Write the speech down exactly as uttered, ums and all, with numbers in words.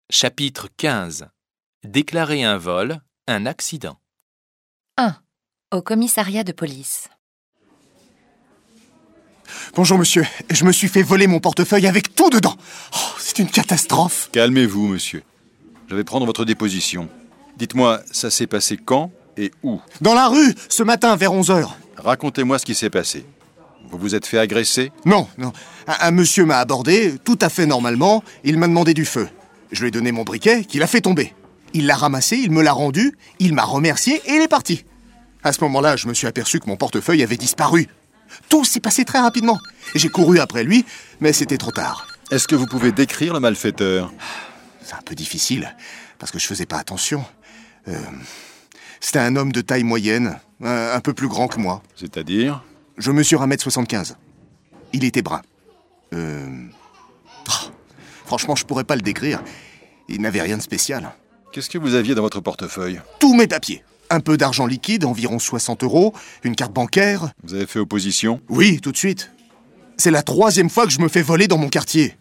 Chapitre quinze. Déclarer un vol, un accident. un. Au commissariat de police. Bonjour monsieur, je me suis fait voler mon portefeuille avec tout dedans. Oh, c'est une catastrophe. Calmez-vous, monsieur. Je vais prendre votre déposition. Dites-moi, ça s'est passé quand et où? Dans la rue, ce matin vers onze heures. Racontez-moi ce qui s'est passé. Vous vous êtes fait agresser? Non, non. Un, un monsieur m'a abordé, tout à fait normalement. Il m'a demandé du feu. Je lui ai donné mon briquet, qu'il a fait tomber. Il l'a ramassé, il me l'a rendu, il m'a remercié et il est parti. À ce moment-là, je me suis aperçu que mon portefeuille avait disparu. Tout s'est passé très rapidement. J'ai couru après lui, mais c'était trop tard. Est-ce que vous pouvez décrire le malfaiteur? C'est un peu difficile, parce que je faisais pas attention. Euh, c'était un homme de taille moyenne, un, un peu plus grand que moi. C'est-à-dire? Je mesure un mètre soixante-quinze. Il était brun. Euh... oh, franchement, je pourrais pas le décrire. Il n'avait rien de spécial. Qu'est-ce que vous aviez dans votre portefeuille? Tous mes papiers. Un peu d'argent liquide, environ soixante euros, une carte bancaire. Vous avez fait opposition? Oui, tout de suite. C'est la troisième fois que je me fais voler dans mon quartier.